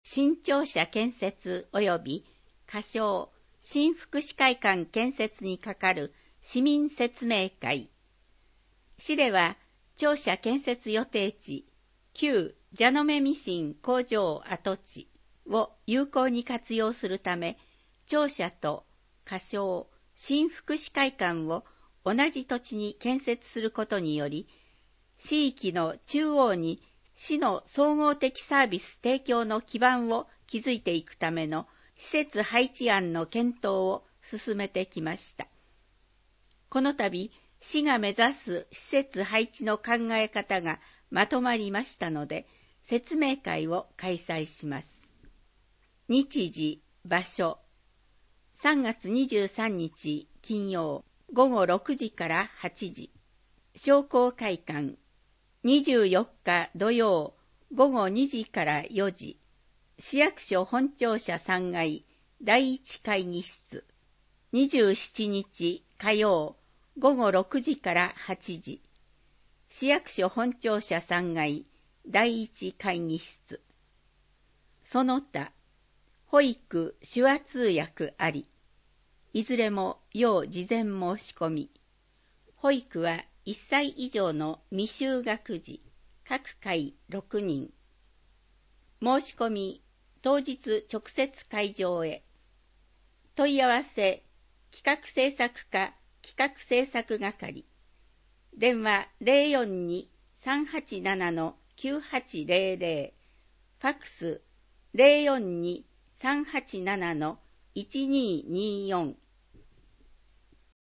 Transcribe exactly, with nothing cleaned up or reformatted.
新庁舎建設及び仮称新福祉会館建設にかかる市民説明会。市では庁舎建設予定地、旧蛇の目ミシン工場跡地を有効に活用するため、庁舎と仮称新福祉会館を同じ土地に建設することにより、市域の中央に市の総合的サービス提供の基盤を築いていくための施設配置案の検討を進めてきました。この度、市が目指す施設配置の考え方がまとまりましたので、説明会を開催します。日時、場所、さんがつにじゅうさんにち金曜ごごろくじからはちじ、商工会館、にじゅうよっか土曜ごごにじからよじ、市役所本庁舎さんがいだいいち会議室、にじゅうしちにち火曜ごごろくじからはちじ、市役所本庁舎さんがいだいいち会議室。その他、保育・手話通訳あり、いずれも要事前申し込み。保育はいっさい以上の未就学児、各回ろくにん。申し込み、当日直接会場へ。問い合わせ、企画制作課企画制作係。電話 ゼロよんに さんはちなな きゅうはちゼロゼロ。ファックス ゼロよんに さんはちなな いちにーにーよん。